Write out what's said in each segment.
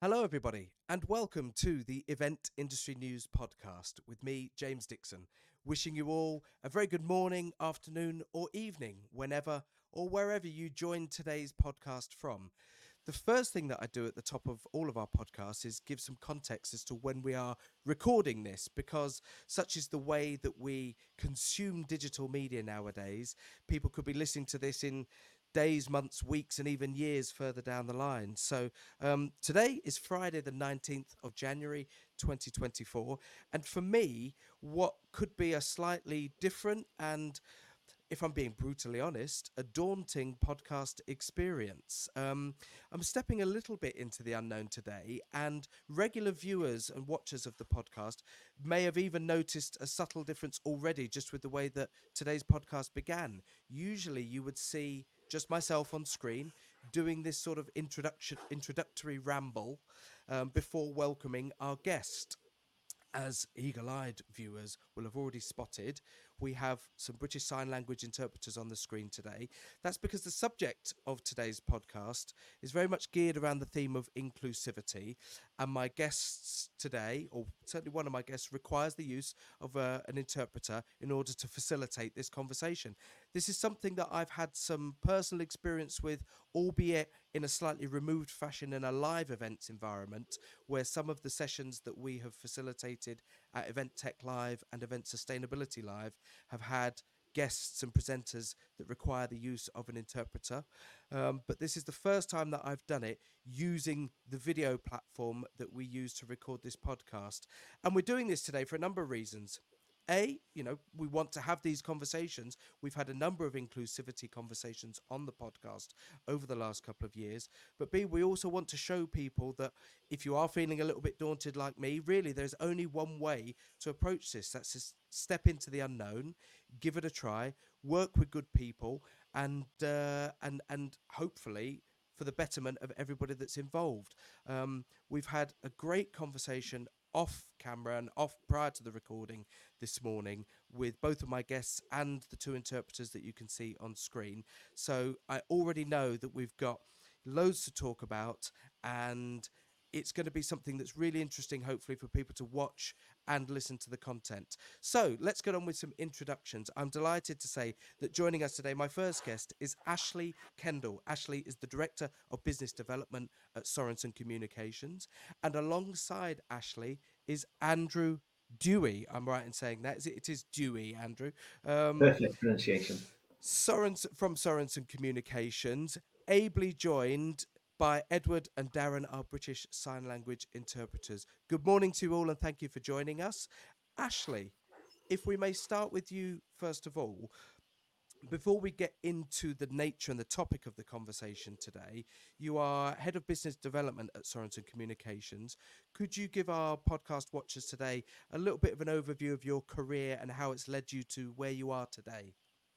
Hello, everybody, and welcome to the Event Industry News podcast with me, James Dixon. Wishing you all a very good morning, afternoon, or evening, whenever or wherever you join today's podcast from. The first thing that I do at the top of all of our podcasts is give some context as to when we are recording this, because such is the way that we consume digital media nowadays. People could be listening to this in days, months, weeks, and even years further down the line. So today is Friday, the 19th of January, 2024. And for me, what could be a slightly different and, if I'm being brutally honest, a daunting podcast experience. I'm stepping a little bit into the unknown today, and regular viewers and watchers of the podcast may have even noticed a subtle difference already just with the way that today's podcast began. Usually, you would see just myself on screen doing this sort of introductory ramble before welcoming our guest. As eagle-eyed viewers will have already spotted, we have some British Sign Language interpreters on the screen today. That's because the subject of today's podcast is very much geared around the theme of inclusivity, and my guests today, or certainly one of my guests, requires the use of an interpreter in order to facilitate this conversation. This is something that I've had some personal experience with, albeit in a slightly removed fashion in a live events environment, where some of the sessions that we have facilitated at Event Tech Live and Event Sustainability Live have had guests and presenters that require the use of an interpreter. But this is the first time that I've done it using the video platform that we use to record this podcast. And we're doing this today for a number of reasons. We want to have these conversations. We've had a number of inclusivity conversations on the podcast over the last couple of years. But B, we also want to show people that if you are feeling a little bit daunted like me, really, there's only one way to approach this. That's just step into the unknown, give it a try, work with good people, and hopefully for the betterment of everybody that's involved. We've had a great conversation off camera and off prior to the recording this morning with both of my guests and the two interpreters that you can see on screen. So I already know that we've got loads to talk about, and it's going to be something that's really interesting, hopefully, for people to watch and listen to the content. So let's get on with some introductions. I'm delighted to say that joining us today, my first guest is Ashley Kendall. Ashley is the Director of Business Development at Sorensen Communications. And alongside Ashley is Andrew Dewey. I'm right in saying that. It is Dewey, Andrew. Um, Perfect pronunciation. From Sorensen Communications, ably joined by Edward and Darren, our British Sign Language interpreters. Good morning to you all, and thank you for joining us. Ashley, if we may start with you first of all, before we get into the nature and the topic of the conversation today, you are Head of Business Development at Sorensen Communications. Could you give our podcast watchers today a little bit of an overview of your career and how it's led you to where you are today?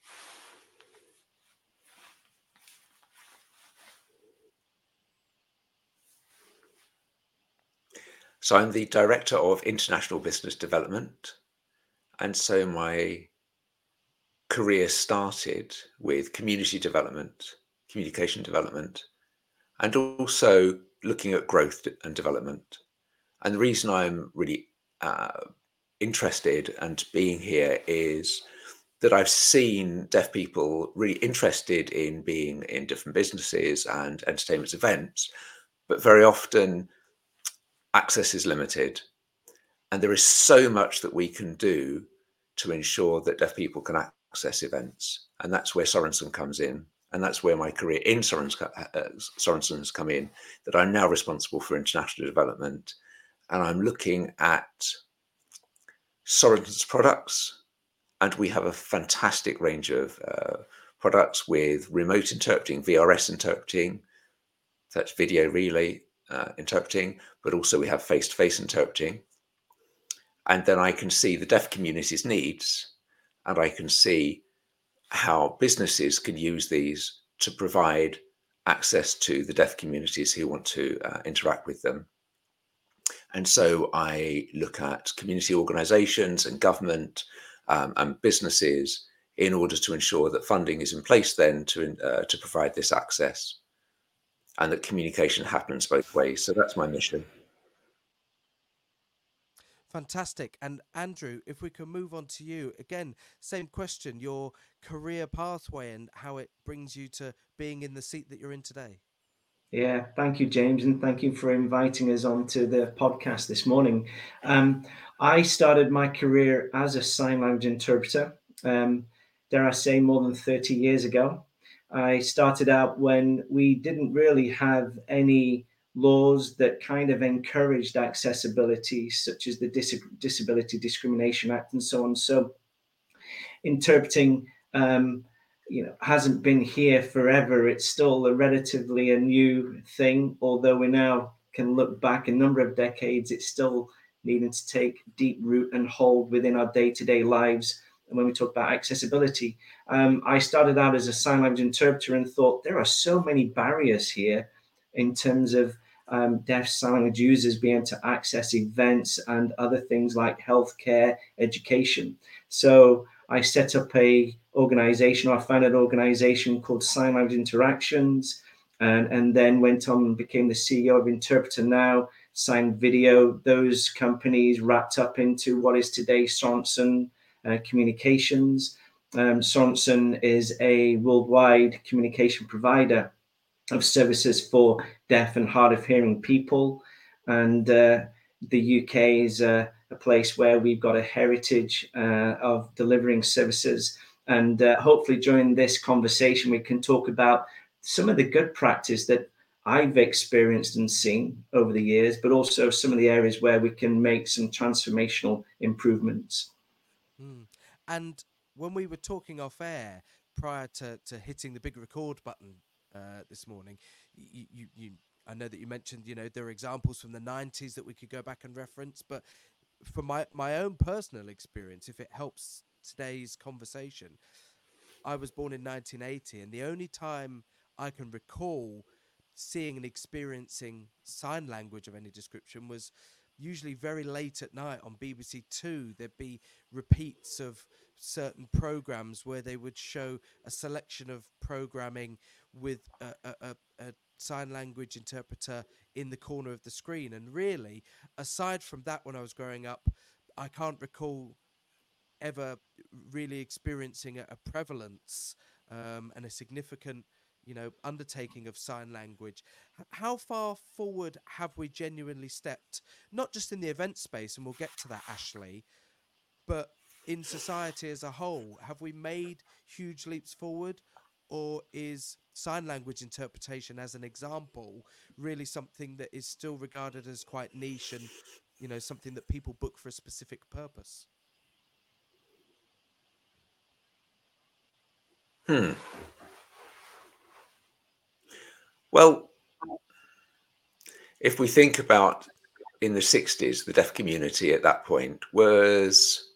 So I'm the Director of International Business Development. And so my career started with community development, communication development, and also looking at growth and development. And the reason I'm really interested and being here is that I've seen deaf people really interested in being in different businesses and entertainment events, but very often access is limited. And there is so much that we can do to ensure that deaf people can access events. And that's where Sorensen comes in. And that's where my career in Sorensen has come in, that I'm now responsible for international development. And I'm looking at Sorensen's products. And we have a fantastic range of products with remote interpreting, VRS interpreting, that's video relay interpreting, but also we have face-to-face interpreting. And then I can see the deaf community's needs, and I can see how businesses can use these to provide access to the deaf communities who want to interact with them. And so I look at community organizations and government and businesses in order to ensure that funding is in place then to provide this access. and that communication happens both ways. So that's my mission. Fantastic. And Andrew, if we can move on to you again, same question, your career pathway and how it brings you to being in the seat that you're in today. Yeah, thank you, James, and thank you for inviting us onto the podcast this morning. I started my career as a sign language interpreter, dare I say, more than 30 years ago. I started out when we didn't really have any laws that kind of encouraged accessibility, such as the Disability Discrimination Act and so on. So interpreting hasn't been here forever. It's still a relatively a new thing, although we now can look back a number of decades. It's still needing to take deep root and hold within our day-to-day lives. And when we talk about accessibility, I started out as a sign language interpreter and thought there are so many barriers here in terms of deaf sign language users being able to access events and other things like healthcare, education. So I set up a organization, or I founded an organization called Sign Language Interactions, and then went on and became the CEO of Interpreter Now, Sign Video. Those companies wrapped up into what is today Sorensen Communications. Sorensen is a worldwide communication provider of services for deaf and hard of hearing people. And the UK is a place where we've got a heritage of delivering services. And hopefully during this conversation, we can talk about some of the good practice that I've experienced and seen over the years, but also some of the areas where we can make some transformational improvements. Mm. And when we were talking off air prior to hitting the big record button this morning, I know that you mentioned, there are examples from the 90s that we could go back and reference, but from my own personal experience, if it helps today's conversation, I was born in 1980, and the only time I can recall seeing and experiencing sign language of any description was usually very late at night on BBC Two. There'd be repeats of certain programs where they would show a selection of programming with a sign language interpreter in the corner of the screen. And really, aside from that, when I was growing up, I can't recall ever really experiencing a prevalence and a significant undertaking of sign language. How far forward have we genuinely stepped, not just in the event space, and we'll get to that, Ashley, but in society as a whole? Have we made huge leaps forward, or is sign language interpretation, as an example, really something that is still regarded as quite niche and something that people book for a specific purpose? Well, if we think about in the 60s, the deaf community at that point was,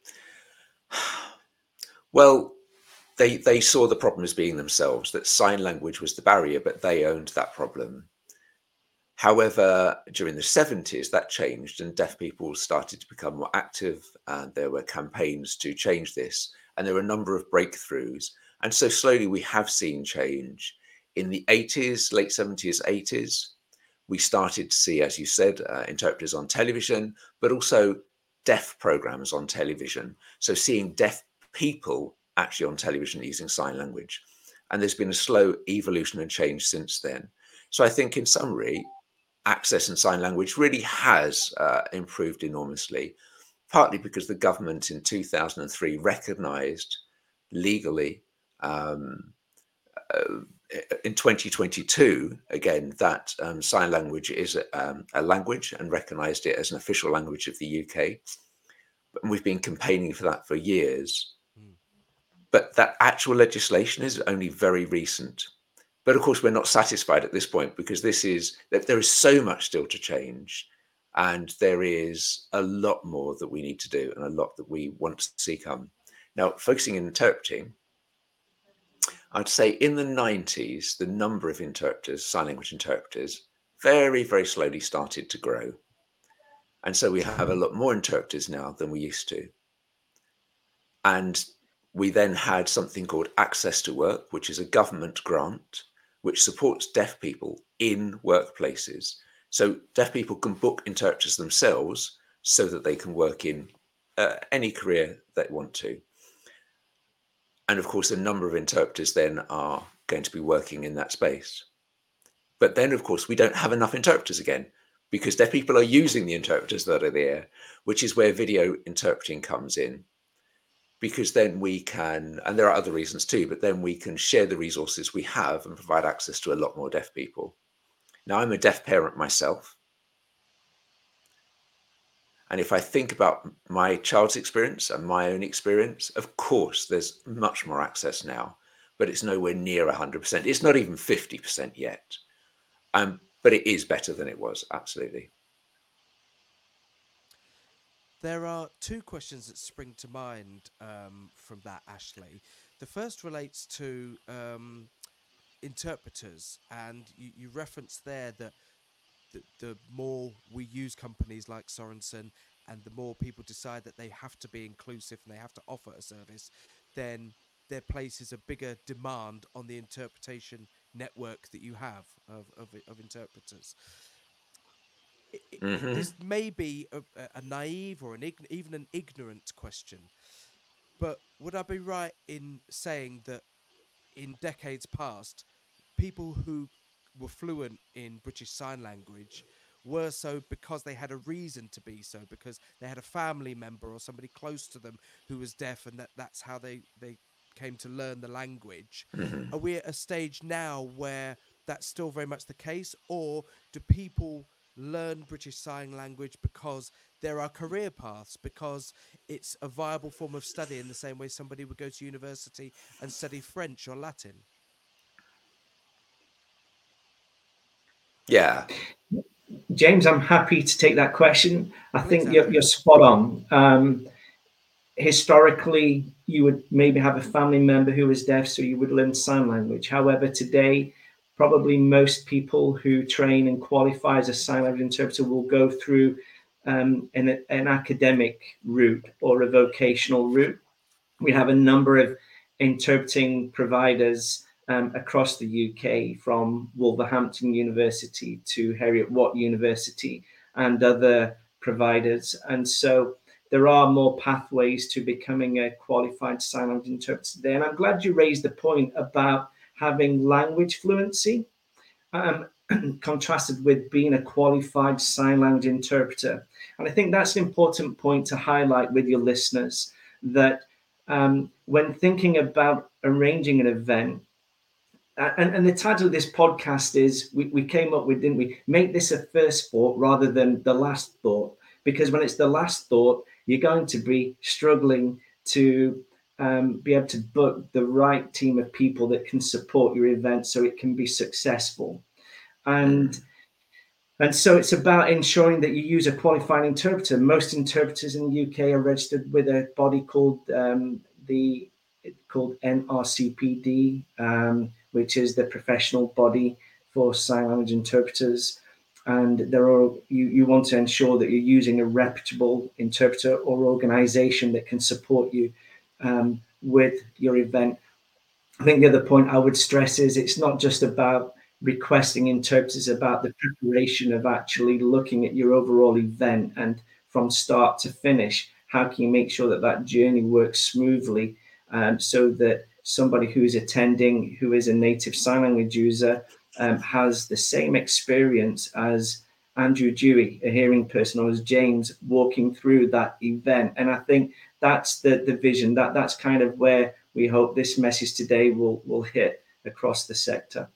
well, they saw the problem as being themselves, that sign language was the barrier, but they owned that problem. However, during the 70s, that changed and deaf people started to become more active, and there were campaigns to change this. And there were a number of breakthroughs. And so slowly we have seen change. In the 80s, late 70s, 80s, we started to see, as you said, interpreters on television, but also deaf programs on television. So seeing deaf people actually on television using sign language. And there's been a slow evolution and change since then. So I think in summary, access and sign language really has improved enormously, partly because the government in 2003 recognized legally in 2022, again, that sign language is a language and recognized it as an official language of the UK. And we've been campaigning for that for years. But that actual legislation is only very recent. But of course, we're not satisfied at this point, because there is so much still to change, and there is a lot more that we need to do and a lot that we want to see come. Now, focusing in interpreting, I'd say in the 90s, the number of interpreters, sign language interpreters, very, very slowly started to grow. And so we have a lot more interpreters now than we used to. And we then had something called Access to Work, which is a government grant, which supports deaf people in workplaces. So deaf people can book interpreters themselves so that they can work in any career they want to. And of course, a number of interpreters then are going to be working in that space. But then, of course, we don't have enough interpreters again, because deaf people are using the interpreters that are there, which is where video interpreting comes in. Because then we can, and there are other reasons too, but then we can share the resources we have and provide access to a lot more deaf people. Now, I'm a deaf parent myself. And if I think about my child's experience and my own experience, of course, there's much more access now, but it's nowhere near 100%. It's not even 50% yet. But it is better than it was, absolutely. There are two questions that spring to mind from that, Ashley. The first relates to interpreters, and you referenced there that the more we use companies like Sorensen, and the more people decide that they have to be inclusive and they have to offer a service, then there places a bigger demand on the interpretation network that you have of interpreters. Mm-hmm. This may be a naive or even an ignorant question, but would I be right in saying that in decades past, people who were fluent in British Sign Language were so because they had a reason to be so, because they had a family member or somebody close to them who was deaf, and that's how they came to learn the language? Mm-hmm. Are we at a stage now where that's still very much the case, or do people learn British Sign Language because there are career paths, because it's a viable form of study in the same way somebody would go to university and study French or Latin? Yeah. James, I'm happy to take that question. I Please, think Andrew. you're spot on. Historically, you would maybe have a family member who was deaf, so you would learn sign language. However, today, probably most people who train and qualify as a sign language interpreter will go through an academic route or a vocational route. We have a number of interpreting providers across the UK, from Wolverhampton University to Heriot-Watt University and other providers. And so there are more pathways to becoming a qualified sign language interpreter today. And I'm glad you raised the point about having language fluency, contrasted with being a qualified sign language interpreter. And I think that's an important point to highlight with your listeners, that when thinking about arranging an event, and the title of this podcast is, we came up with, didn't we, make this a first thought rather than the last thought, because when it's the last thought, you're going to be struggling to be able to book the right team of people that can support your event so it can be successful. And so it's about ensuring that you use a qualified interpreter. Most interpreters in the UK are registered with a body called NRCPD, which is the professional body for sign language interpreters. And you want to ensure that you're using a reputable interpreter or organization that can support you with your event. I think the other point I would stress is it's not just about requesting interpreters, about the preparation of actually looking at your overall event, and from start to finish, how can you make sure that that journey works smoothly, so that somebody who is attending, who is a native sign language user, has the same experience as Andrew Dewey, a hearing person, or as James walking through that event. And I think that's the vision. That's kind of where we hope this message today will hit across the sector.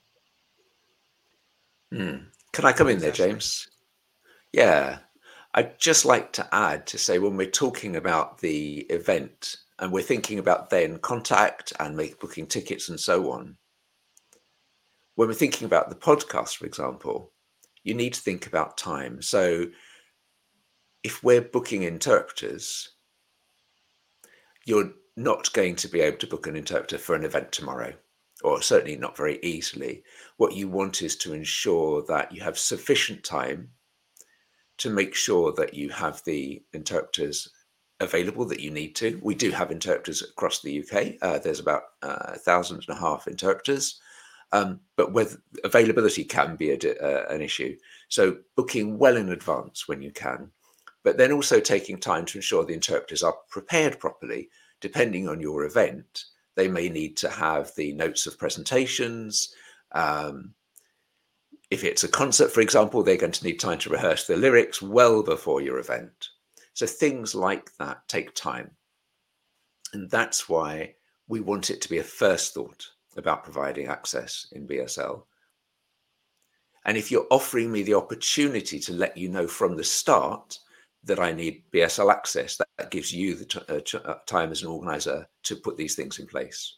Can I come in there, Ashley. James? Yeah. I'd just like to add to say, when we're talking about the event and we're thinking about then contact and booking tickets and so on, when we're thinking about the podcast, for example, you need to think about time. So if we're booking interpreters, you're not going to be able to book an interpreter for an event tomorrow, or certainly not very easily. What you want is to ensure that you have sufficient time to make sure that you have the interpreters available that you need to. We do have interpreters across the UK. There's about 1,500 interpreters. But with availability can be an issue. So booking well in advance when you can, but then also taking time to ensure the interpreters are prepared properly. Depending on your event, they may need to have the notes of presentations. If it's a concert, for example, they're going to need time to rehearse the lyrics well before your event. So things like that take time. And that's why we want it to be a first thought about providing access in BSL. And if you're offering me the opportunity to let you know from the start that I need BSL access, that gives you the time as an organizer to put these things in place.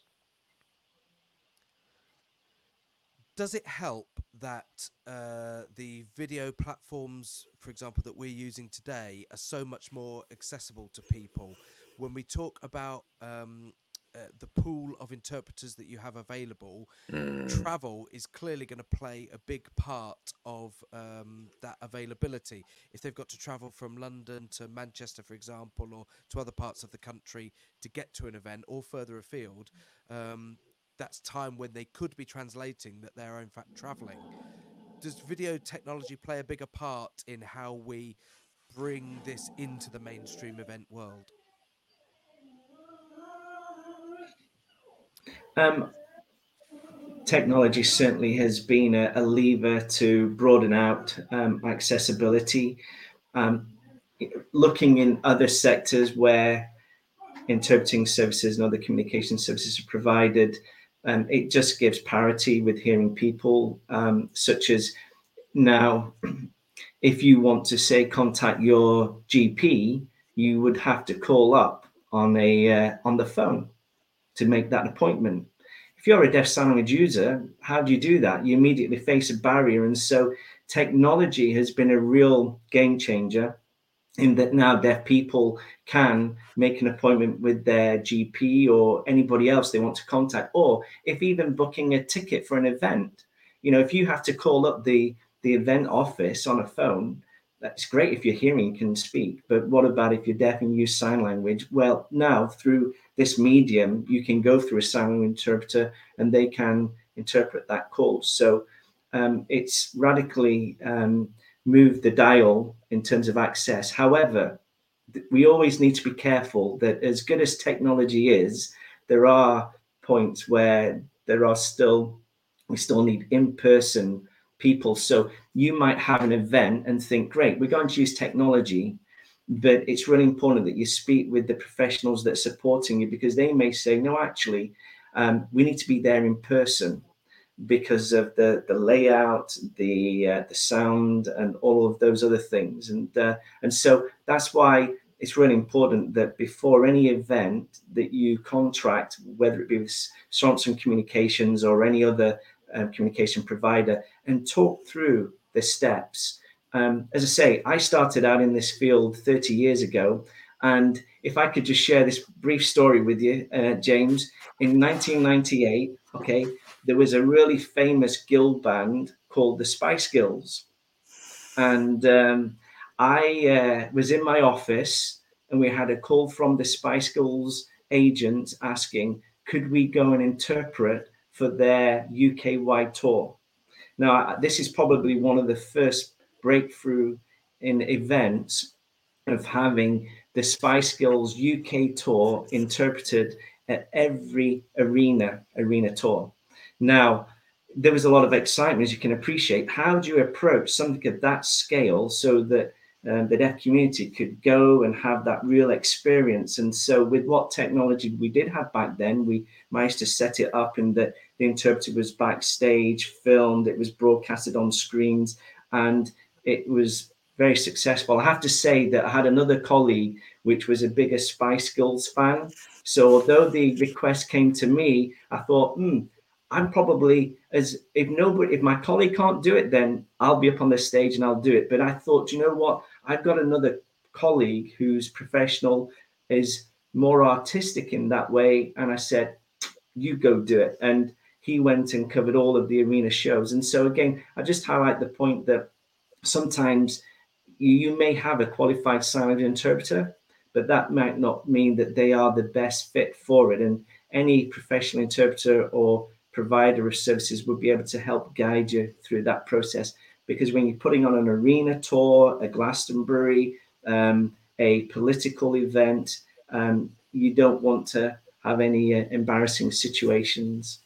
Does it help that the video platforms, for example, that we're using today are so much more accessible to people? When we talk about the pool of interpreters that you have available, travel is clearly going to play a big part of that availability. If they've got to travel from London to Manchester, for example, or to other parts of the country to get to an event or further afield, that's time when they could be translating that they're in fact traveling. Does video technology play a bigger part in how we bring this into the mainstream event world? Technology certainly has been a lever to broaden out accessibility. Looking in other sectors where interpreting services and other communication services are provided, it just gives parity with hearing people, such as now, if you want to say contact your GP, you would have to call up on the phone to make that appointment. If you're a deaf sign language user, how do you do that? You immediately face a barrier. And so technology has been a real game changer in that now deaf people can make an appointment with their GP or anybody else they want to contact, or if even booking a ticket for an event. If you have to call up the event office on a phone, that's great if you're hearing and can speak, but what about if you're deaf and use sign language? Well, now through this medium, you can go through a sign language interpreter and they can interpret that call. So it's radically moved the dial in terms of access. However, we always need to be careful that as good as technology is, there are points where we still need in-person people. So you might have an event and think, great, we're going to use technology, but it's really important that you speak with the professionals that are supporting you, because they may say, no, actually, we need to be there in person because of the layout, the sound, and all of those other things. And so that's why it's really important that before any event that you contract, whether it be with Sorensen Communications or any other communication provider, and talk through the steps. As I say, I started out in this field 30 years ago. And if I could just share this brief story with you, James, in 1998, there was a really famous guild band called the Spice Girls. And I was in my office and we had a call from the Spice Girls agent asking, could we go and interpret for their UK-wide tour? Now, this is probably one of the first breakthrough in events of having the Spice Girls UK tour interpreted at every arena tour. Now, there was a lot of excitement, as you can appreciate. How do you approach something of that scale so that the deaf community could go and have that real experience? And so with what technology we did have back then, we managed to set it up in that the interpreter was backstage, filmed, it was broadcasted on screens, and it was very successful. I have to say that I had another colleague which was a bigger Spice Girls fan. So although the request came to me, I thought, I'm probably, if my colleague can't do it, then I'll be up on the stage and I'll do it. But I thought, you know what? I've got another colleague who's professional, is more artistic in that way. And I said, you go do it. And he went and covered all of the arena shows. And so again, I just highlight the point that sometimes you may have a qualified sign language interpreter, but that might not mean that they are the best fit for it. And any professional interpreter or provider of services would be able to help guide you through that process. Because when you're putting on an arena tour, a Glastonbury, a political event, you don't want to have any embarrassing situations.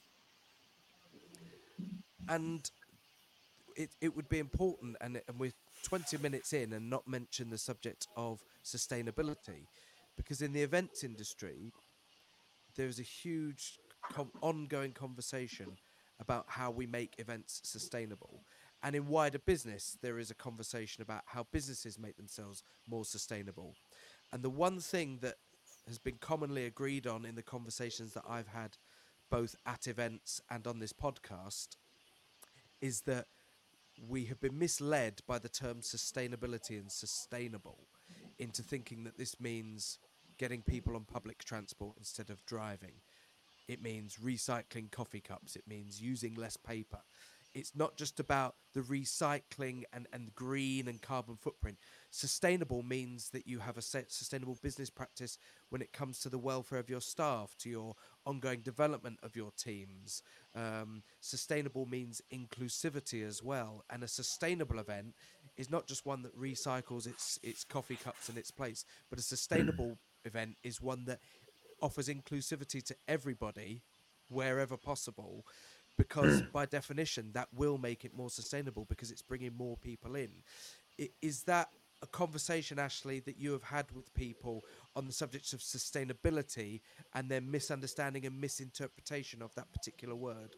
And it would be important, and we're 20 minutes in and not mention the subject of sustainability, because in the events industry, there's a huge ongoing conversation about how we make events sustainable. And in wider business, there is a conversation about how businesses make themselves more sustainable. And the one thing that has been commonly agreed on in the conversations that I've had, both at events and on this podcast, is that we have been misled by the term sustainability and sustainable into thinking that this means getting people on public transport instead of driving. It means recycling coffee cups. It means using less paper. It's not just about the recycling and green and carbon footprint. Sustainable means that you have a sustainable business practice when it comes to the welfare of your staff, to your ongoing development of your teams. Sustainable means inclusivity as well. And a sustainable event is not just one that recycles its coffee cups and its plates, but a sustainable event is one that offers inclusivity to everybody wherever possible, because by definition that will make it more sustainable because it's bringing more people in. Is that a conversation, Ashley, that you have had with people on the subject of sustainability and their misunderstanding and misinterpretation of that particular word?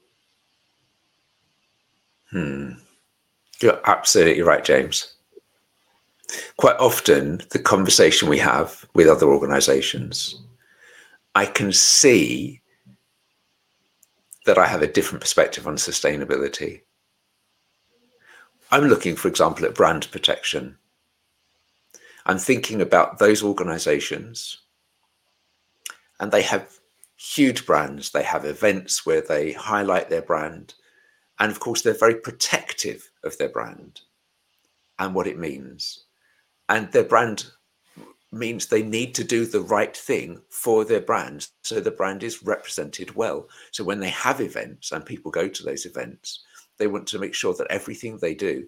You're absolutely right, James. Quite often, the conversation we have with other organizations, I can see that I have a different perspective on sustainability. I'm looking, for example, at brand protection. I'm thinking about those organizations, and they have huge brands. They have events where they highlight their brand. And of course, they're very protective of their brand and what it means. And their brand means they need to do the right thing for their brand, so the brand is represented well. So when they have events and people go to those events, they want to make sure that everything they do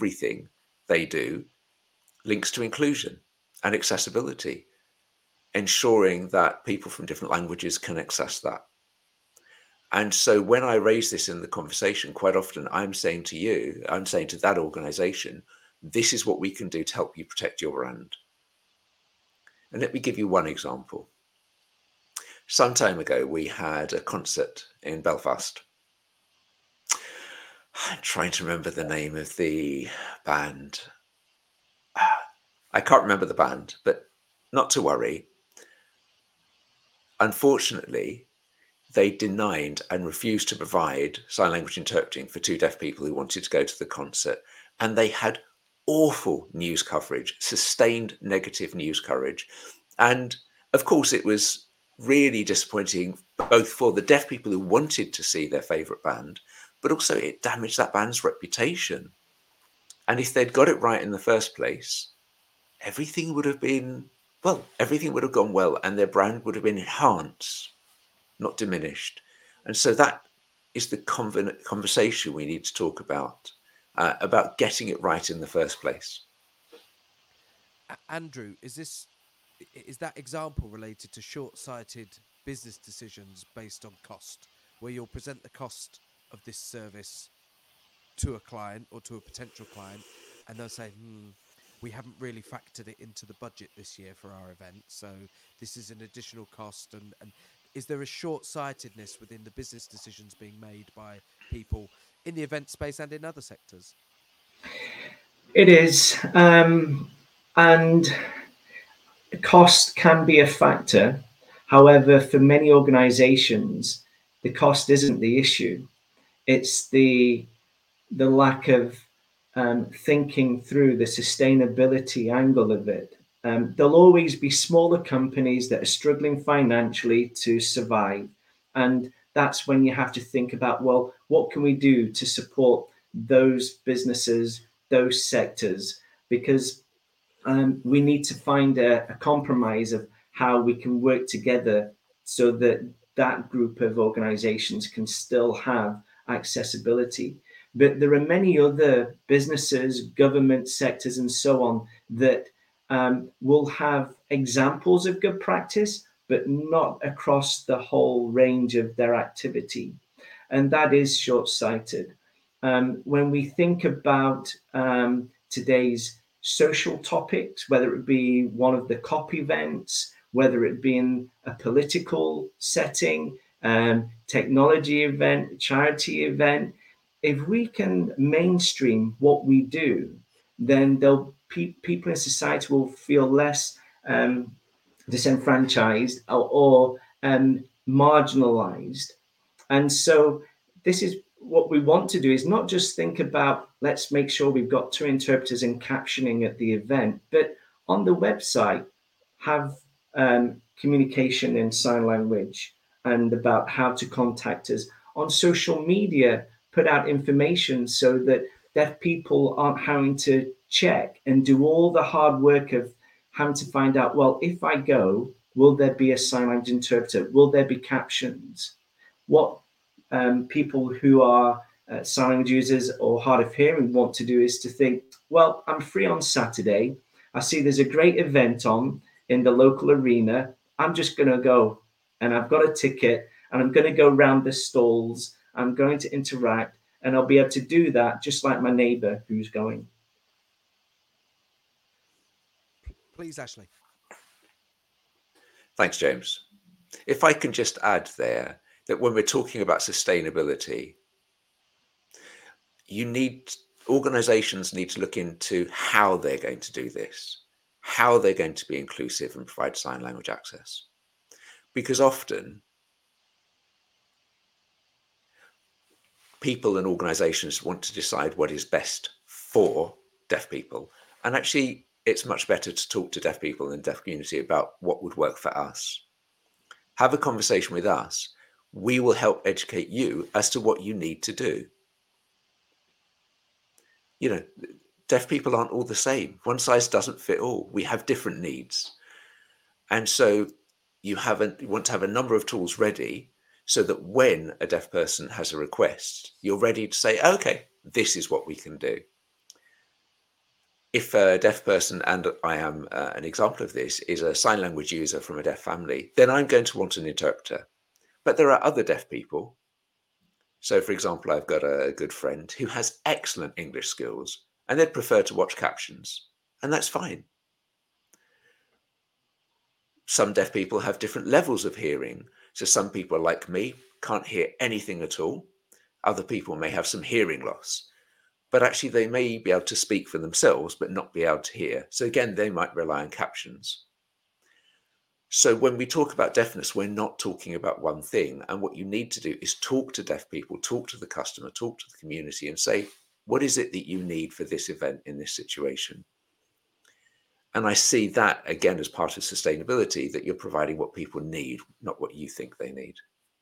links to inclusion and accessibility, ensuring that people from different languages can access that. And so when I raise this in the conversation, quite often I'm saying to that organization, this is what we can do to help you protect your brand. And let me give you one example. Some time ago, we had a concert in Belfast. I'm trying to remember the name of the band. I can't remember the band, but not to worry. Unfortunately, they denied and refused to provide sign language interpreting for two deaf people who wanted to go to the concert. And they had awful news coverage, sustained negative news coverage. And of course, it was really disappointing, both for the deaf people who wanted to see their favorite band, but also it damaged that band's reputation. And if they'd got it right in the first place, everything would have gone well, and their brand would have been enhanced, not diminished. And so that is the conversation we need to talk about getting it right in the first place. Andrew, is that example related to short-sighted business decisions based on cost, where you'll present the cost of this service to a client or to a potential client, and they'll say, we haven't really factored it into the budget this year for our event, so this is an additional cost? And is there a short-sightedness within the business decisions being made by people in the event space and in other sectors? It is. And cost can be a factor. However, for many organizations, the cost isn't the issue. It's the lack of thinking through the sustainability angle of it. There'll always be smaller companies that are struggling financially to survive. And that's when you have to think about, well, what can we do to support those businesses, those sectors? Because we need to find a compromise of how we can work together so that that group of organizations can still have accessibility. But there are many other businesses, government sectors, and so on that will have examples of good practice, but not across the whole range of their activity. And that is short sighted. When we think about today's social topics, whether it be one of the COP events, whether it be in a political setting, technology event, charity event, if we can mainstream what we do, then people in society will feel less disenfranchised or marginalized. And so this is what we want to do, is not just think about, let's make sure we've got 2 interpreters and captioning at the event, but on the website have communication in sign language and about how to contact us. On social media, put out information so that deaf people aren't having to check and do all the hard work of having to find out, well, if I go, will there be a sign language interpreter? Will there be captions? What people who are sign language users or hard of hearing want to do is to think, well, I'm free on Saturday. I see there's a great event on in the local arena. I'm just going to go, and I've got a ticket, and I'm going to go round the stalls. I'm going to interact, and I'll be able to do that just like my neighbor who's going. Please, Ashley. Thanks, James. If I can just add there that when we're talking about sustainability, organizations need to look into how they're going to do this, how they're going to be inclusive and provide sign language access. Because often people and organizations want to decide what is best for deaf people. And actually, it's much better to talk to deaf people in the deaf community about what would work for us. Have a conversation with us. We will help educate you as to what you need to do. You know, deaf people aren't all the same. One size doesn't fit all. We have different needs. And so you want to have a number of tools ready so that when a deaf person has a request, you're ready to say, okay, this is what we can do. If a deaf person, and I am an example of this, is a sign language user from a deaf family, then I'm going to want an interpreter. But there are other deaf people. So, for example, I've got a good friend who has excellent English skills, and they'd prefer to watch captions, and that's fine. Some deaf people have different levels of hearing. So some people, like me, can't hear anything at all. Other people may have some hearing loss, but actually they may be able to speak for themselves, but not be able to hear. So again, they might rely on captions. So when we talk about deafness, we're not talking about one thing. And what you need to do is talk to deaf people, talk to the customer, talk to the community and say, what is it that you need for this event in this situation? And I see that, again, as part of sustainability, that you're providing what people need, not what you think they need.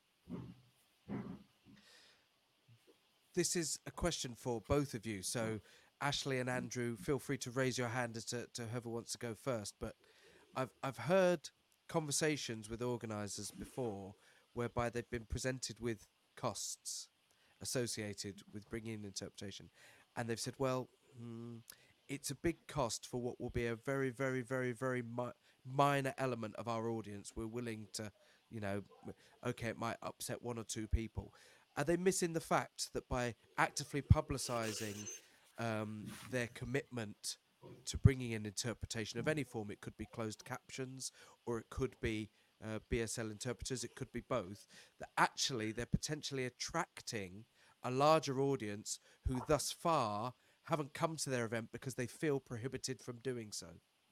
This is a question for both of you. So Ashley and Andrew, feel free to raise your hand as to whoever wants to go first. But I've heard conversations with organisers before whereby they've been presented with costs associated with bringing in interpretation. And they've said, well, it's a big cost for what will be a very, very, very, very minor element of our audience. We're willing to, okay, it might upset 1 or 2 people. Are they missing the fact that by actively publicising their commitment to bringing in interpretation of any form, it could be closed captions or it could be BSL interpreters, it could be both, that actually they're potentially attracting a larger audience who thus far haven't come to their event because they feel prohibited from doing so?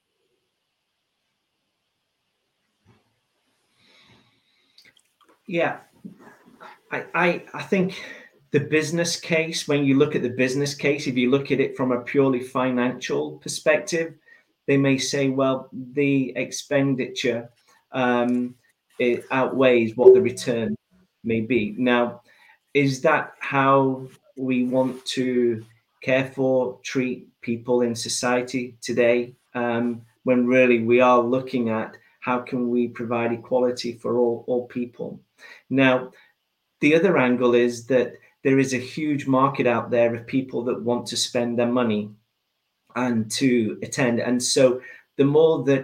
Yeah, I think the business case, when you look at the business case, if you look at it from a purely financial perspective, they may say, well, the expenditure it outweighs what the return may be. Now, is that how we want to care for, treat people in society today? When really we are looking at how can we provide equality for all people. Now, the other angle is that there is a huge market out there of people that want to spend their money and to attend. And so the more that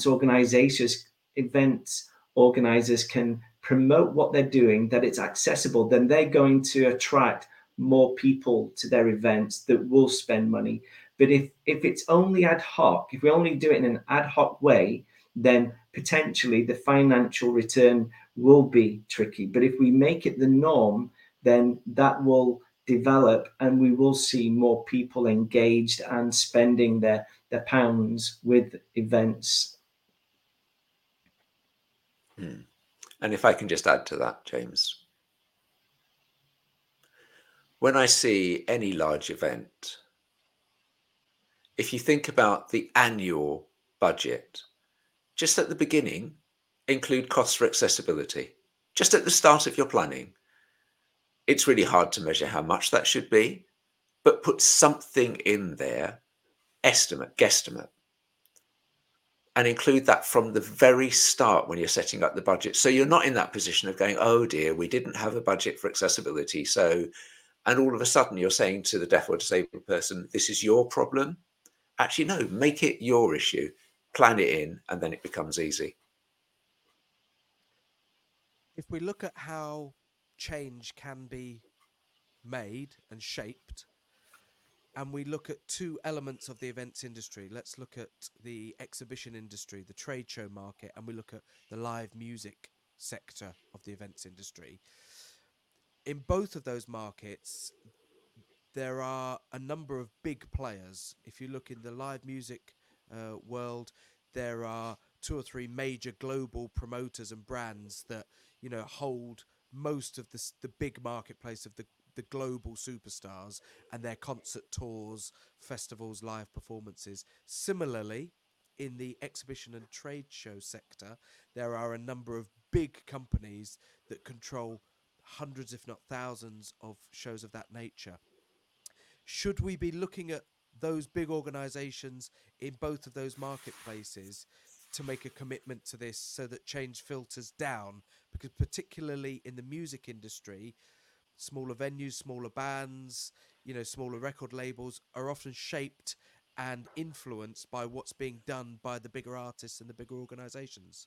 events organizers can promote what they're doing, that it's accessible, then they're going to attract more people to their events that will spend money. But if it's only ad hoc, if we only do it in an ad hoc way, then potentially the financial return will be tricky. But if we make it the norm, then that will develop and we will see more people engaged and spending their pounds with events. And if I can just add to that, James, when I see any large event, if you think about the annual budget, just at the beginning, include costs for accessibility. Just at the start of your planning, it's really hard to measure how much that should be, but put something in there, estimate, guesstimate, and include that from the very start when you're setting up the budget. So you're not in that position of going, oh dear, we didn't have a budget for accessibility. So, and all of a sudden you're saying to the deaf or disabled person, this is your problem. Actually, no, make it your issue, plan it in, and then it becomes easy. If we look at how change can be made and shaped, and we look at two elements of the events industry, let's look at the exhibition industry, the trade show market, and we look at the live music sector of the events industry. In both of those markets, there are a number of big players. If you look in the live music world, there are 2 or 3 major global promoters and brands that, you know, hold most of the big marketplace of the global superstars and their concert tours, festivals, live performances. Similarly, in the exhibition and trade show sector, there are a number of big companies that control hundreds, if not thousands, of shows of that nature. Should we be looking at those big organizations in both of those marketplaces to make a commitment to this so that change filters down? Because particularly in the music industry, smaller venues, smaller bands, you know, smaller record labels are often shaped and influenced by what's being done by the bigger artists and the bigger organizations.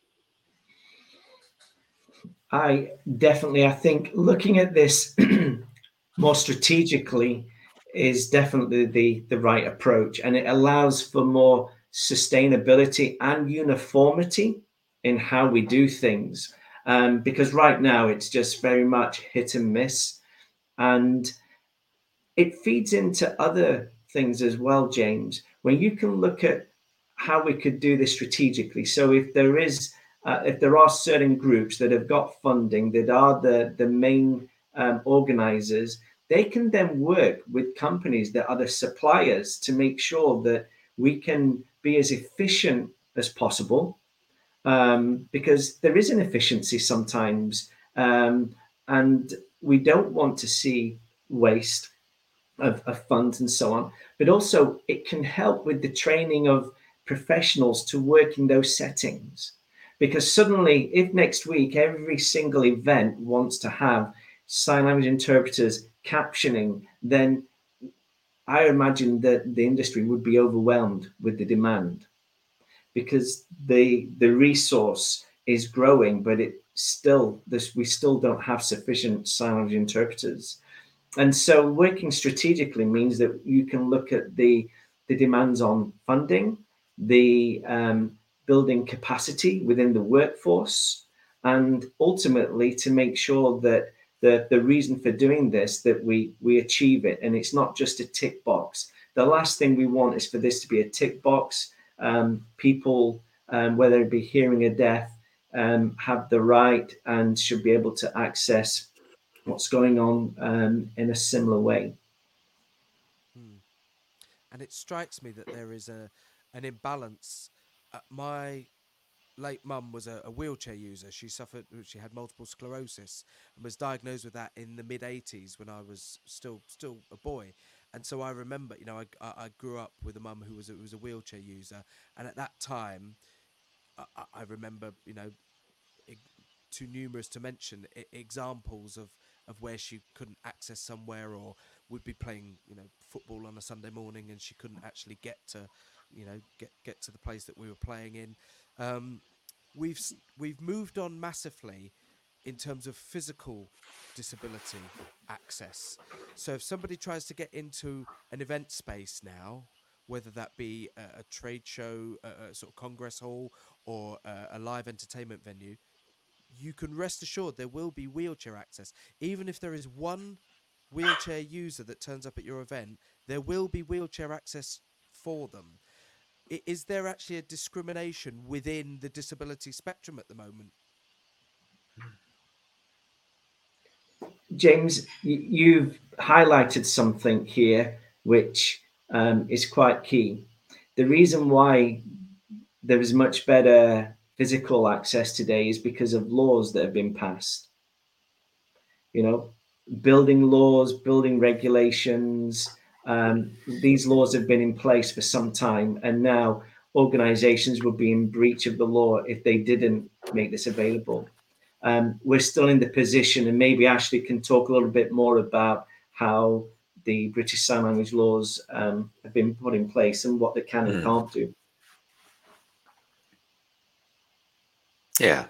I think looking at this more strategically is definitely the right approach, and it allows for more sustainability and uniformity in how we do things. Because right now it's just very much hit and miss, and it feeds into other things as well, James. When you can look at how we could do this strategically. So if there are certain groups that have got funding that are the main organizers, they can then work with companies that are the suppliers to make sure that we can be as efficient as possible, because there is an efficiency sometimes, and we don't want to see waste of funds and so on. But also, it can help with the training of professionals to work in those settings. Because suddenly, if next week every single event wants to have sign language interpreters captioning, then I imagine that the industry would be overwhelmed with the demand, because the resource is growing, but we still don't have sufficient sign language interpreters. And so working strategically means that you can look at the demands on funding, the building capacity within the workforce, and ultimately to make sure that the reason for doing this, that we achieve it. And it's not just a tick box. The last thing we want is for this to be a tick box. People, whether it be hearing or deaf, have the right and should be able to access what's going on in a similar way. And it strikes me that there is an imbalance. My late mum was a wheelchair user. She had multiple sclerosis and was diagnosed with that in the mid '80s when I was still a boy. And so I remember, you know, I grew up with a mum who was a wheelchair user, and at that time, I remember, too numerous to mention examples of where she couldn't access somewhere, or would be playing football on a Sunday morning and she couldn't actually get to get to the place that we were playing in. um, we've moved on massively in terms of physical disability access. So if somebody tries to get into an event space now, whether that be a trade show, a sort of congress hall, or a live entertainment venue, you can rest assured there will be wheelchair access. Even if there is one wheelchair user that turns up at your event, there will be wheelchair access for them. Is there actually a discrimination within the disability spectrum at the moment? James, you've highlighted something here which is quite key. The reason why there is much better physical access today is because of laws that have been passed. Building laws, building regulations. These laws have been in place for some time, and now organizations would be in breach of the law if they didn't make this available. We're still in the position, and maybe Ashley can talk a little bit more about how the British Sign Language laws have been put in place and what they can and can't do. Yeah.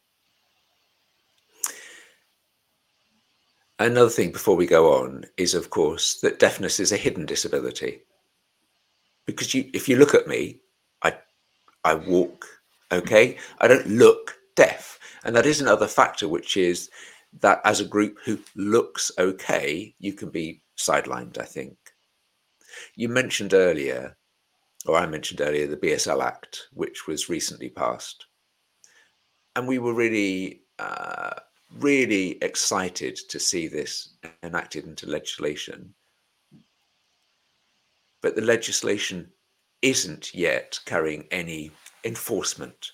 Another thing before we go on is, of course, that deafness is a hidden disability. Because if you look at me, I walk okay. I don't look deaf. And that is another factor, which is that as a group who looks okay, you can be sidelined, I think. You mentioned earlier, or I mentioned earlier, the BSL Act, which was recently passed. And we were really excited to see this enacted into legislation. But the legislation isn't yet carrying any enforcement.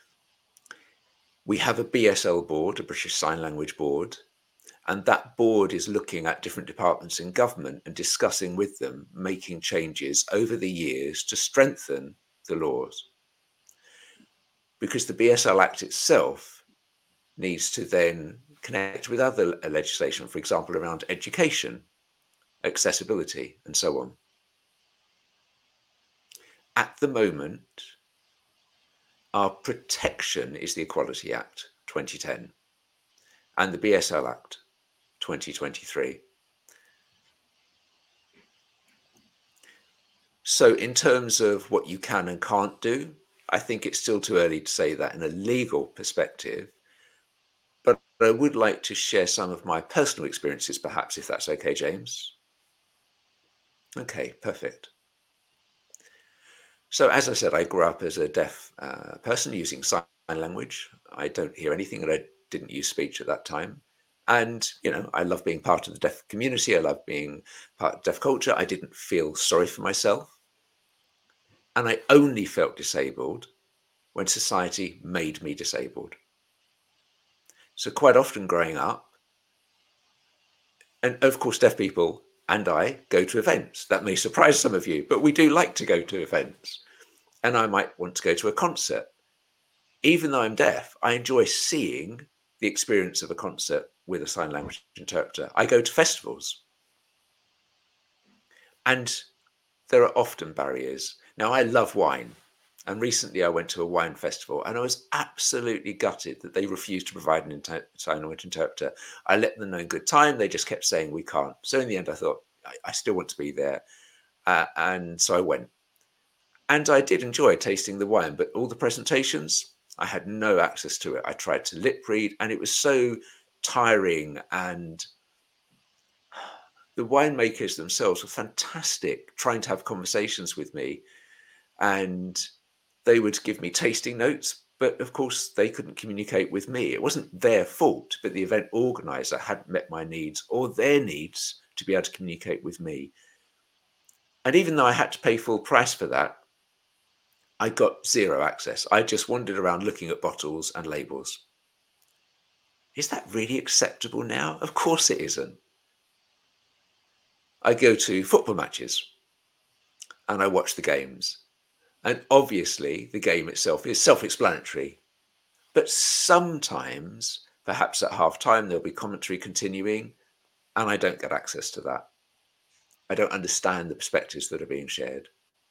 We have a BSL board, a British Sign Language board, and that board is looking at different departments in government and discussing with them, making changes over the years to strengthen the laws. Because the BSL Act itself needs to then connect with other legislation, for example, around education, accessibility, and so on. At the moment, our protection is the Equality Act 2010 and the BSL Act 2023. So in terms of what you can and can't do, I think it's still too early to say that in a legal perspective, but I would like to share some of my personal experiences, perhaps, if that's okay, James. Okay, perfect. So as I said, I grew up as a deaf person using sign language. I don't hear anything, and I didn't use speech at that time. And, I love being part of the deaf community. I love being part of deaf culture. I didn't feel sorry for myself. And I only felt disabled when society made me disabled. So quite often growing up, and of course, deaf people and I go to events. That may surprise some of you, but we do like to go to events. And I might want to go to a concert. Even though I'm deaf, I enjoy seeing the experience of a concert with a sign language interpreter. I go to festivals. And there are often barriers. Now, I love wine. And recently I went to a wine festival and I was absolutely gutted that they refused to provide an sign language interpreter. I let them know in good time. They just kept saying we can't. So in the end, I thought, I still want to be there. And so I went. And I did enjoy tasting the wine, but all the presentations, I had no access to it. I tried to lip read and it was so tiring, and the winemakers themselves were fantastic, trying to have conversations with me, and they would give me tasting notes, but of course they couldn't communicate with me. It wasn't their fault, but the event organizer hadn't met my needs or their needs to be able to communicate with me. And even though I had to pay full price for that, I got zero access. I just wandered around looking at bottles and labels. Is that really acceptable now? Of course it isn't. I go to football matches and I watch the games. And obviously, the game itself is self-explanatory. But sometimes, perhaps at half time, there'll be commentary continuing, and I don't get access to that. I don't understand the perspectives that are being shared.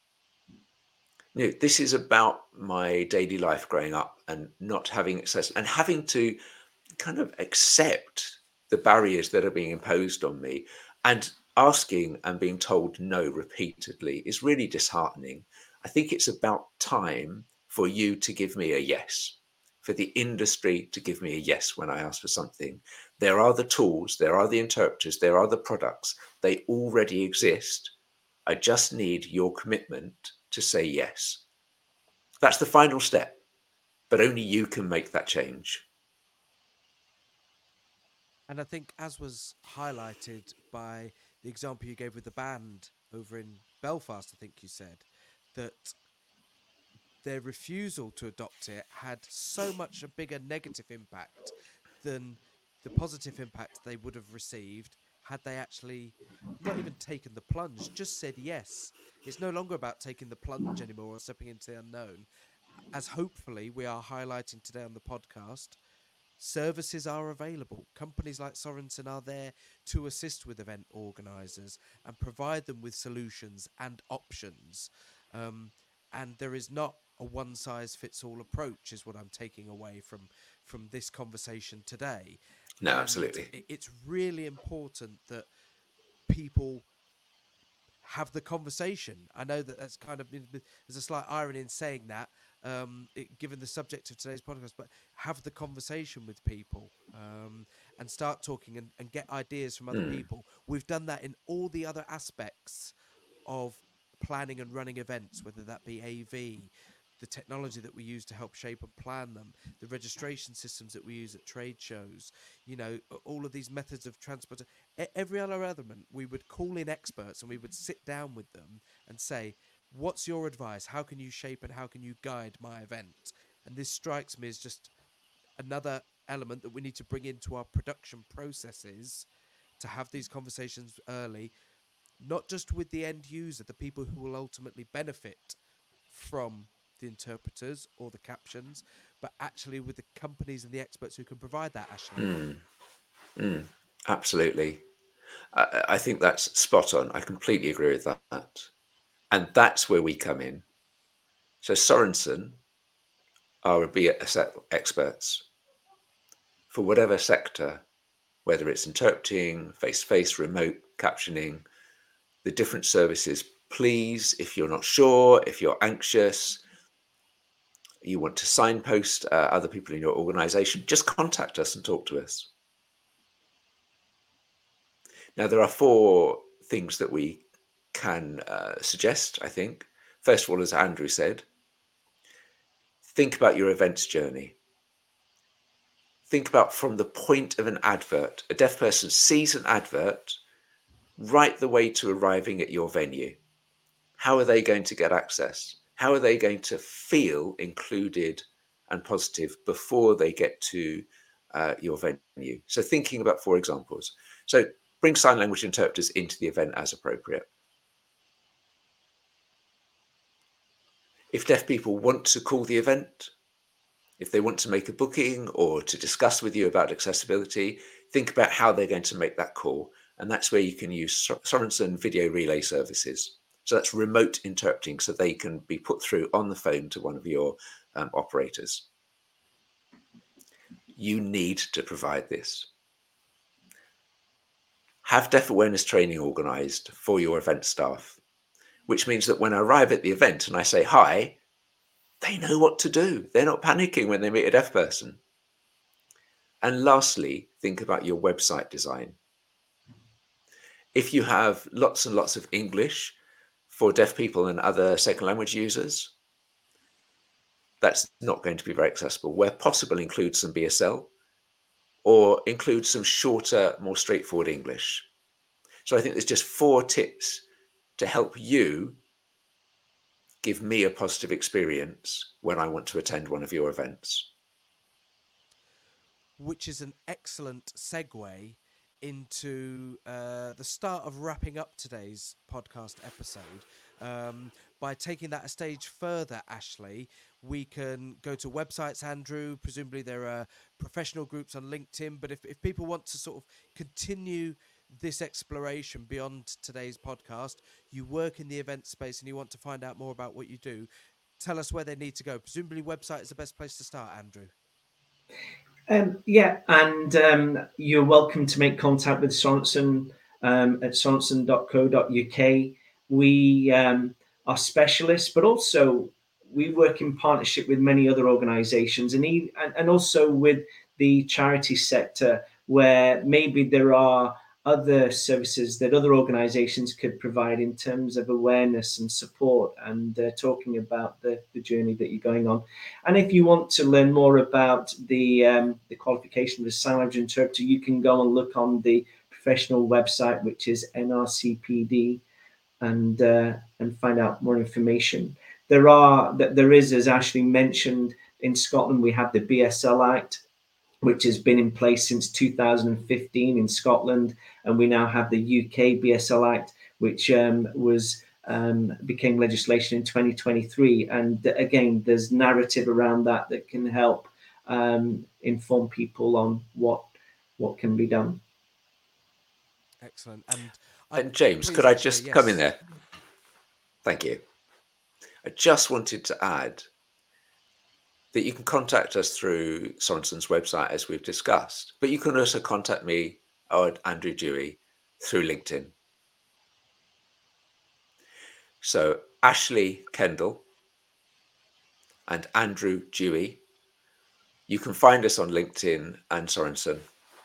This is about my daily life growing up and not having access and having to kind of accept the barriers that are being imposed on me, and asking and being told no repeatedly is really disheartening. I think it's about time for you to give me a yes, for the industry to give me a yes when I ask for something. There are the tools, there are the interpreters, there are the products. They already exist. I just need your commitment to say yes. That's the final step, but only you can make that change. And I think, as was highlighted by the example you gave with the band over in Belfast, I think you said that their refusal to adopt it had so much a bigger negative impact than the positive impact they would have received had they actually not even taken the plunge, just said yes. It's no longer about taking the plunge anymore or stepping into the unknown. As hopefully we are highlighting today on the podcast, services are available. Companies like Sorensen are there to assist with event organisers and provide them with solutions and options. And there is not a one size fits all approach, is what I'm taking away from this conversation today. No, And absolutely. it's really important that people have the conversation. I know that that's kind of there's a slight irony in saying that, given the subject of today's podcast, but have the conversation with people, and start talking and get ideas from other people. We've done that in all the other aspects of planning and running events, whether that be AV, the technology that we use to help shape and plan them, the registration systems that we use at trade shows, all of these methods of transport, every other element. We would call in experts and we would sit down with them and say, what's your advice? How can you shape and how can you guide my event? And this strikes me as just another element that we need to bring into our production processes, to have these conversations early, not just with the end user, the people who will ultimately benefit from the interpreters or the captions, but actually with the companies and the experts who can provide that, Ashley. Absolutely. I think that's spot on. I completely agree with that. And that's where we come in. So Sorensen are BS experts for whatever sector, whether it's interpreting, face-to-face, remote captioning, the different services. Please, if you're not sure, if you're anxious, you want to signpost other people in your organization, just contact us and talk to us. Now, there are 4 things that we can suggest, I think. First of all, as Andrew said, think about your events journey. Think about from the point of an advert. A deaf person sees an advert right the way to arriving at your venue. How are they going to get access? How are they going to feel included and positive before they get to your venue? So thinking about 4 examples. So bring sign language interpreters into the event as appropriate. If deaf people want to call the event, if they want to make a booking or to discuss with you about accessibility, think about how they're going to make that call. And that's where you can use Sorensen video relay services. So that's remote interpreting, so they can be put through on the phone to one of your operators. You need to provide this. Have deaf awareness training organised for your event staff, which means that when I arrive at the event and I say hi, they know what to do. They're not panicking when they meet a deaf person. And lastly, think about your website design. If you have lots and lots of English for deaf people and other second language users, that's not going to be very accessible. Where possible, include some BSL or include some shorter, more straightforward English. So I think there's just 4 tips to help you give me a positive experience when I want to attend one of your events. Which is an excellent segue into the start of wrapping up today's podcast episode. By taking that a stage further, Ashley, we can go to websites, Andrew. Presumably there are professional groups on LinkedIn, but if people want to sort of continue this exploration beyond today's podcast, you work in the event space and you want to find out more about what you do, tell us where they need to go. Presumably website is the best place to start, Andrew. Yeah, and you're welcome to make contact with Sorensen at sorensen.co.uk. We are specialists, but also we work in partnership with many other organisations, and also with the charity sector, where maybe there are other services that other organisations could provide in terms of awareness and support, and talking about the journey that you're going on. And if you want to learn more about the qualification of a sign language interpreter, you can go and look on the professional website, which is NRCPD, and find out more information. There is, as Ashley mentioned, in Scotland we have the BSL Act, which has been in place since 2015 in Scotland, and we now have the UK BSL Act, which became legislation in 2023. And again, there's narrative around that can help inform people on what can be done. Excellent. And James, could I just come in there? Thank you. I just wanted to add that you can contact us through Sorensen's website, as we've discussed, but you can also contact me or Andrew Dewey through LinkedIn. So Ashley Kendall and Andrew Dewey, you can find us on LinkedIn and Sorensen.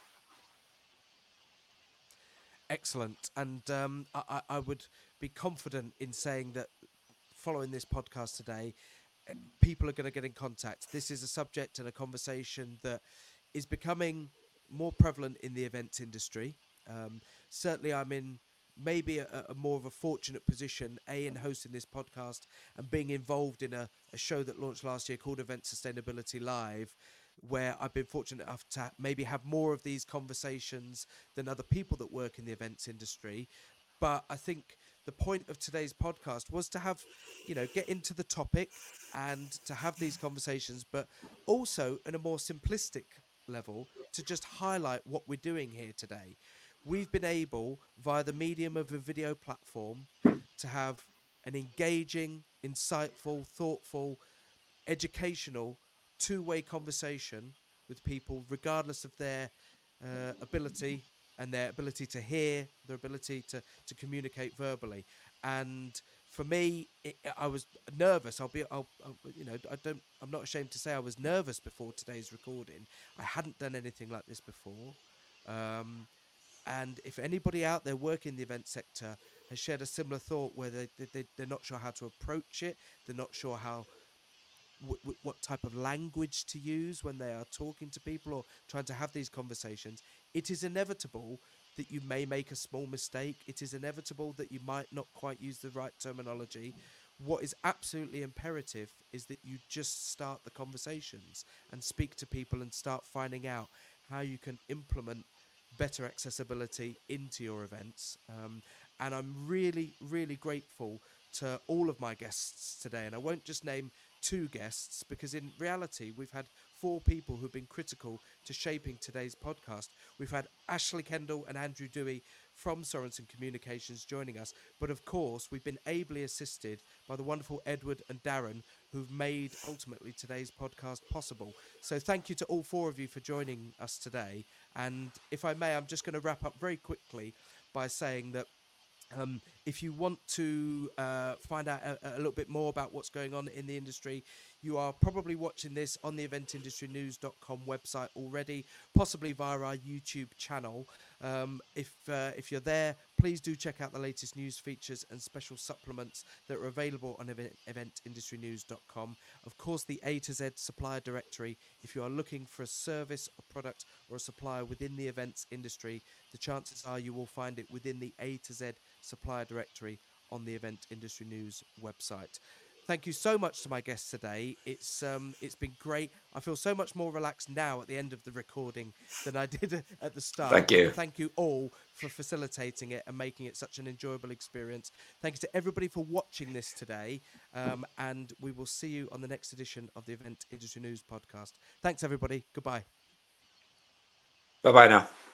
Excellent. And I would be confident in saying that following this podcast today, people are going to get in contact. This is a subject and a conversation that is becoming more prevalent in the events industry. Certainly, I'm in maybe a more of a fortunate position, in hosting this podcast and being involved in a show that launched last year called Event Sustainability Live, where I've been fortunate enough to maybe have more of these conversations than other people that work in the events industry. But I think the point of today's podcast was to have, get into the topic and to have these conversations, but also in a more simplistic level to just highlight what we're doing here today. We've been able, via the medium of a video platform, to have an engaging, insightful, thoughtful, educational, two-way conversation with people, regardless of their ability and their ability to hear, their ability to communicate verbally. And for me, I was nervous. I'm not ashamed to say I was nervous before today's recording. I hadn't done anything like this before. And if anybody out there working in the event sector has shared a similar thought where they're not sure how to approach it, they're not sure how what type of language to use when they are talking to people or trying to have these conversations, it is inevitable that you may make a small mistake. It is inevitable that you might not quite use the right terminology. What is absolutely imperative is that you just start the conversations and speak to people and start finding out how you can implement better accessibility into your events. And I'm really, really grateful to all of my guests today. And I won't just name 2 guests, because in reality we've had 4 people who've been critical to shaping today's podcast. We've had Ashley Kendall and Andrew Dewey from Sorensen Communications joining us, but of course we've been ably assisted by the wonderful Edward and Darren, who've made ultimately today's podcast possible. So thank you to all 4 of you for joining us today. And if I may, I'm just going to wrap up very quickly by saying that if you want to find out a little bit more about what's going on in the industry, you are probably watching this on the eventindustrynews.com website already, possibly via our YouTube channel. If you're there, please do check out the latest news features and special supplements that are available on eventindustrynews.com. Of course, the A to Z supplier directory. If you are looking for a service, a product, or a supplier within the events industry, the chances are you will find it within the A to Z supplier directory on the Event Industry News website. Thank you so much to my guests today. It's been great. I feel so much more relaxed now at the end of the recording than I did at the start. Thank you. Thank you all for facilitating it and making it such an enjoyable experience. Thank you to everybody for watching this today. And we will see you on the next edition of the Event Industry News podcast. Thanks, everybody. Goodbye. Bye-bye now.